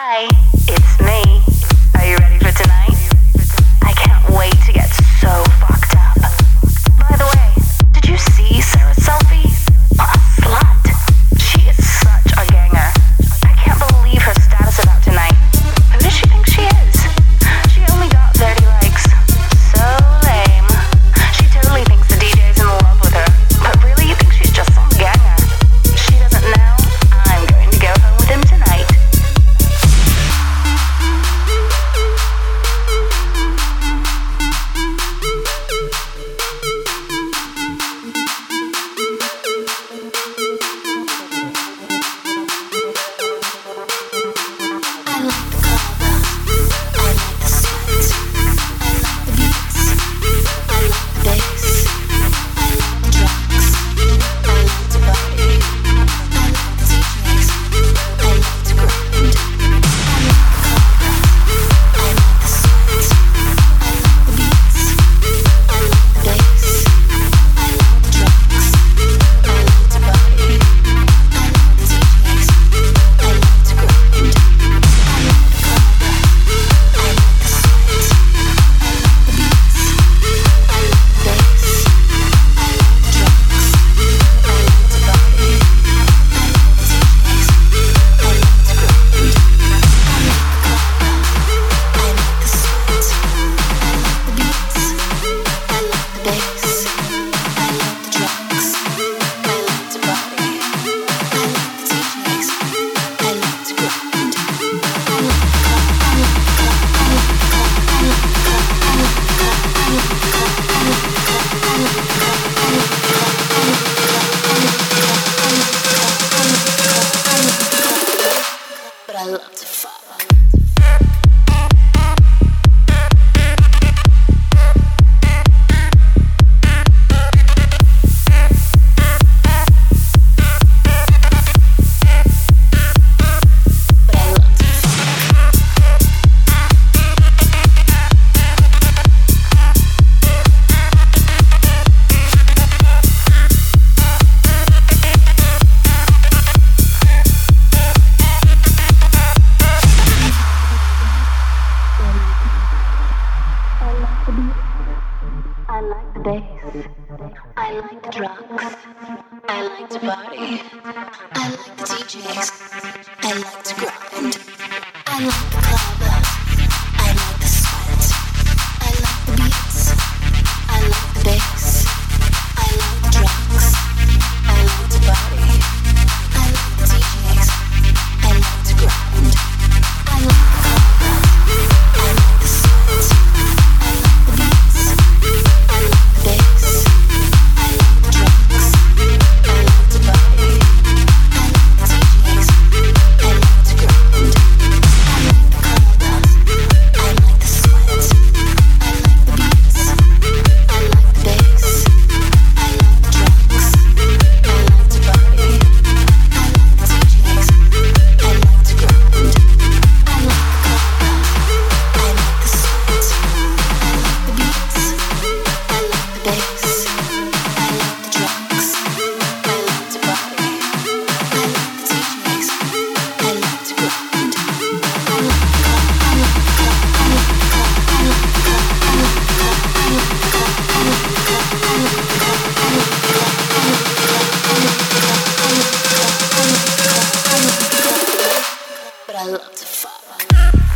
Hi, it's me. Are you ready for tonight? I can't wait to get so fucked up. By the way, did you see Sarah's selfie? What a slut. She is such a ganger. I can't believe her status about tonight. Who does she think she is? She only got 30 likes. So lame. She totally thinks the DJ's in love with her. But really, you think she's just some ganger? She doesn't know I'm going to go home with him tonight. I like the bass. I like the drugs. I like to party. I like the DJs. I like to grind. I like the club. I like the sweat. I like the beats. I like the bass. I like the drugs. I like to party. I like the DJs. I like to grind. I like the club. I like the sweat. I like the beats. I like the bass. I like the drugs. I like to party. I like the DJs. I like to grind. I like the club. I like the sweat. I like the beats. I like the bass. I like the drugs. I like to party. I like the DJs. I like to grind. I like the club. I like the sweat. I like the beats. I like the bass. I like the drugs. I like to party. I like the DJs. I like to grind. I like the club. I like the club. I like the club. I like the club. I like the club. I like the club. I like the club. I like the club. I like the club. I like the club. I like the club. I like the club. I like the club. I like the club. But I love to fuck.